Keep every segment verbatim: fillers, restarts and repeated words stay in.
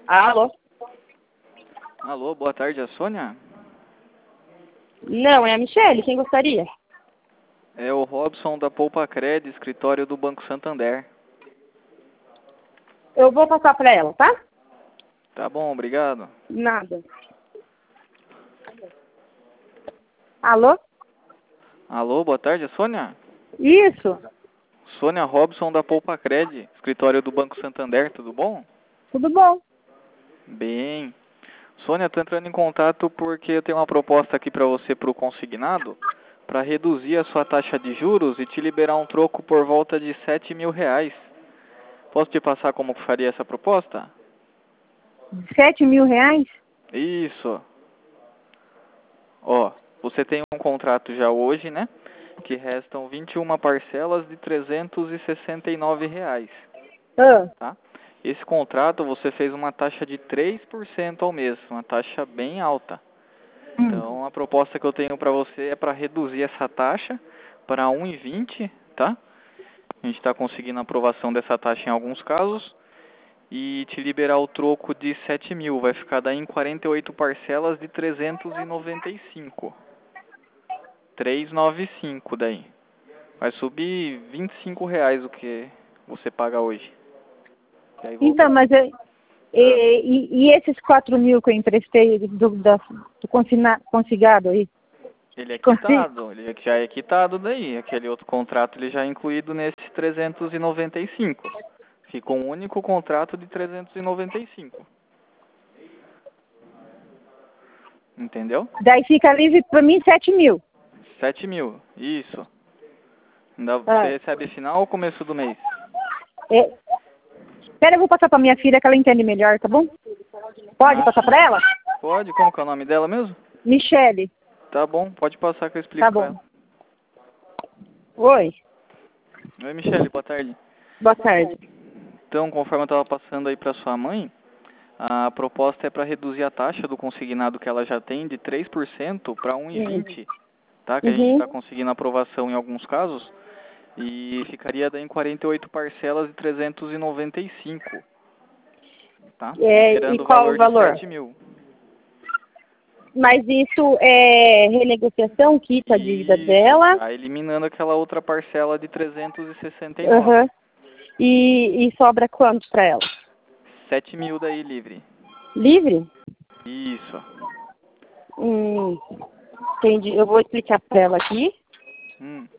Alô? Alô, boa tarde, é a Sônia? Não, é a Michele, quem gostaria? É o Robson da Poupa-Cred, escritório do Banco Santander. Eu vou passar pra ela, tá? Tá bom, obrigado. Nada. Alô? Alô, boa tarde, é a Sônia? Isso, Sônia Robson da Poupa-Cred, escritório do Banco Santander, tudo bom? tudo bom? Bem. Sônia, tô entrando em contato porque eu tenho uma proposta aqui para você para o consignado, para reduzir a sua taxa de juros e te liberar um troco por volta de sete mil reais. Posso te passar como que faria essa proposta? Sete mil reais? Isso. Ó, você tem um contrato já hoje, né? Que restam vinte e uma parcelas de trezentos e sessenta e nove reais, Ah, tá? Esse contrato você fez uma taxa de três por cento ao mês, uma taxa bem alta. hum. Então a proposta que eu tenho para você é para reduzir essa taxa para um vírgula vinte, tá? A gente está conseguindo a aprovação dessa taxa em alguns casos e te liberar o troco de sete mil. Vai ficar daí em quarenta e oito parcelas de trezentos e noventa e cinco. trezentos e noventa e cinco daí. Vai subir vinte e cinco reais o que você paga hoje. E aí volta. Então, mas eu, e, e, e esses quatro mil que eu emprestei do, da, do consigna, consigado aí? Ele é Consi- quitado, ele já é quitado daí. Aquele outro contrato ele já é incluído nesse trezentos e noventa e cinco. Fica um único contrato de trezentos e noventa e cinco. Entendeu? Daí fica livre pra mim sete mil. sete mil, isso. Ainda Ah, você recebe final ou começo do mês? é, espera, eu vou passar pra minha filha que ela entende melhor, tá bom? Pode Ah, passar sim. pra ela? Pode, como que é o nome dela mesmo? Michele, Tá bom, pode passar que eu tá explico pra bom. ela. Oi, Oi, Michele, boa tarde. boa tarde. Então, conforme eu estava passando aí para sua mãe, a proposta é para reduzir a taxa do consignado que ela já tem de três por cento para um vírgula vinte, tá? Que a gente Uhum. está conseguindo aprovação em alguns casos e ficaria daí em quarenta e oito parcelas de trezentos e noventa e cinco, tá? É, e Liberando o qual o valor de valor? sete mil. Mas isso é renegociação, quita a dívida Isso, dela. já eliminando aquela outra parcela de trezentos e sessenta e nove. Uhum. E, e sobra quanto pra ela? sete mil daí livre. Livre? Isso. Hum, entendi. Eu vou explicar pra ela aqui. Hum.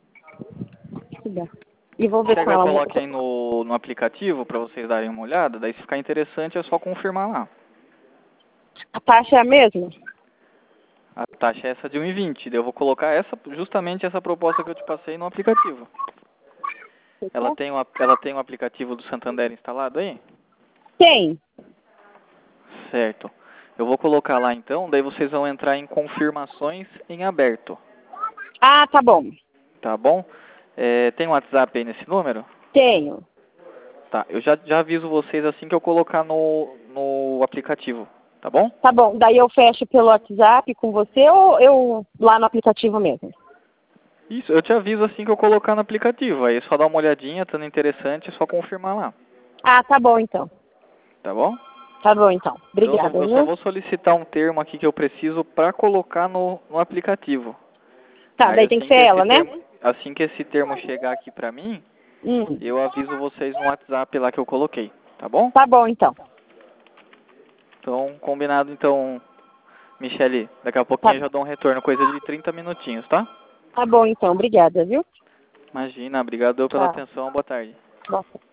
E vou ver Quer com que eu ela. coloque aí no, no aplicativo para vocês darem uma olhada? Daí se ficar interessante é só confirmar lá. A taxa é a mesma? A taxa é essa de um vírgula vinte. Daí eu vou colocar essa, justamente essa proposta que eu te passei no aplicativo. Ela tem, uma, ela tem um aplicativo do Santander instalado aí? Tem. Certo. Eu vou colocar lá então, daí vocês vão entrar em confirmações em aberto. Ah, tá bom. Tá bom? É, tem um WhatsApp aí nesse número? Tenho. Tá, eu já, já aviso vocês assim que eu colocar no, no aplicativo. Tá bom? Tá bom. Daí eu fecho pelo WhatsApp com você ou eu lá no aplicativo mesmo? Isso, eu te aviso assim que eu colocar no aplicativo. Aí é só dar uma olhadinha, estando interessante, é só confirmar lá. Ah, tá bom então. Tá bom? Tá bom então. Então eu só, Obrigada, eu só viu? vou solicitar um termo aqui que eu preciso para colocar no, no aplicativo. Tá, Aí daí tem que assim ser que esse ela, né? termo, assim que esse termo chegar aqui pra mim, Hum. eu aviso vocês no WhatsApp lá que eu coloquei. Tá bom? Tá bom então. Então, combinado então, Michele. Daqui a pouquinho Tá, eu já dou um retorno, coisa de trinta minutinhos, tá? tá bom então. Obrigada, viu? Imagina, obrigado pela Tchau. atenção, boa tarde. Boa tarde.